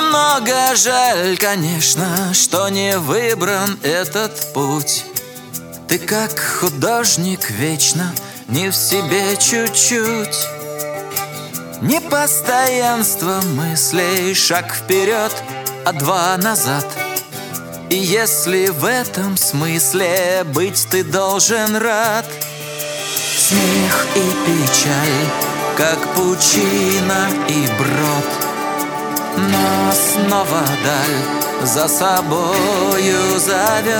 Немного жаль, конечно, что не выбран этот путь. Ты как художник вечно не в себе чуть-чуть. Непостоянство мыслей, шаг вперед, а два назад. И если в этом смысле быть ты должен рад, смех и печаль, как пучина и брод, но снова даль за собою зовет.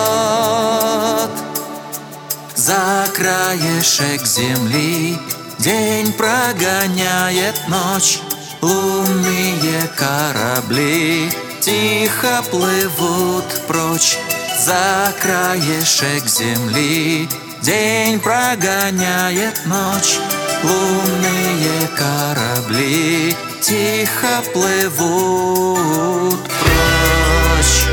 За краешек земли день прогоняет ночь. Лунные корабли тихо плывут прочь. За краешек земли день прогоняет ночь. Лунные корабли тихо плывут прочь.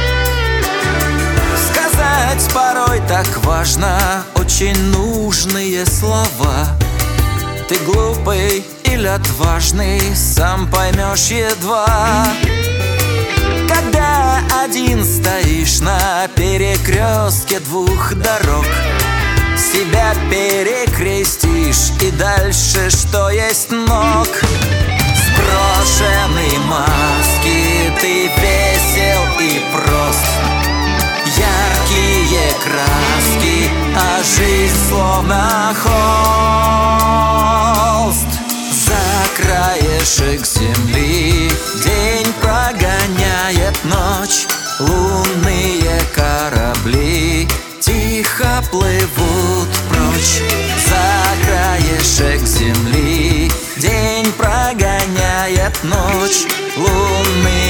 Сказать порой так важно, очень нужные слова. Ты глупый или отважный, сам поймешь едва. Когда один стоишь на перекрестке двух дорог, себя перекрестишь и дальше, что есть ног. Сброшены маски, ты весел и прост. Яркие краски, а жизнь словно холст. За краешек земли день прогоняет ночь. Лунные корабли тихо плывут прочь. За краешек земли день прогоняет ночь. Лунные